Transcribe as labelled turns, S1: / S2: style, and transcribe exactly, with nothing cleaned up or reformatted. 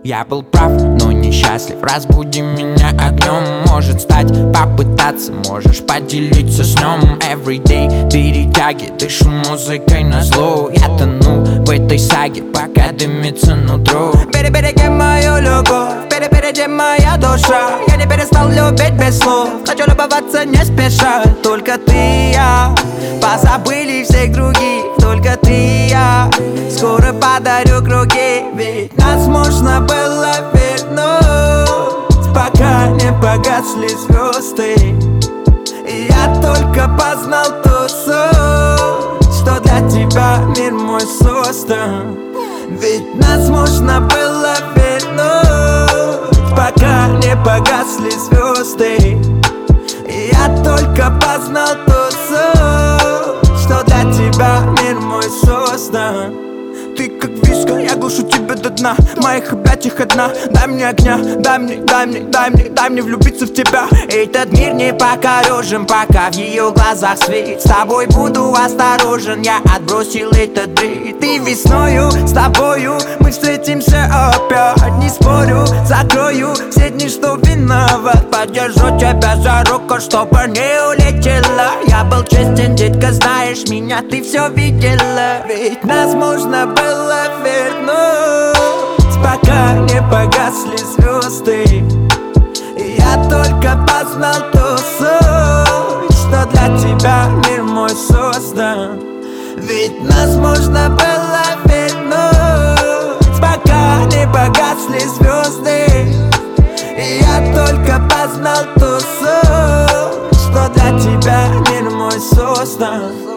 S1: Я был прав, но несчастлив. Разбуди меня огнем. Может стать, попытаться, можешь поделиться с ним. Everyday перетяги, дышу музыкой назло. Я тону в этой саге, пока дымится нутро.
S2: Перебереги мою любовь, перепереди моя душа. Я не перестал любить без слов, хочу любоваться не спеша. Только ты и я, позабыли всех других. Только ты и я, скоро подарю круги. Ведь нас можно было вернуть, пока не погасли звезды. И я только познал ту суть, что для тебя мир мой создан. Ведь нас можно было вернуть, пока не погасли звезды. И я только познал ту суть, что для тебя мир мой создан. Ты как виска, я глушу тебя до дна. В моих объятиях одна. Дай мне огня, дай мне, дай мне, дай мне, дай мне влюбиться в тебя. Этот мир не покорежен, пока в ее глазах свет. С тобой буду осторожен, я отбросил этот бред. Ты весною, с тобою мы встретимся опять. Не спорю, закрою все дни, что виноват. Подержу тебя за руку, чтобы не улетела. Я был честен, детка, знаешь меня, ты все видела. Ведь нас можно было вернуть, пока не погасли звезды. И я только познал ту суть, что для тебя мир мой создан. Ведь нас можно было вернуть, пока не погасли звезды. И я только познал ту суть, что для тебя мир мой создан.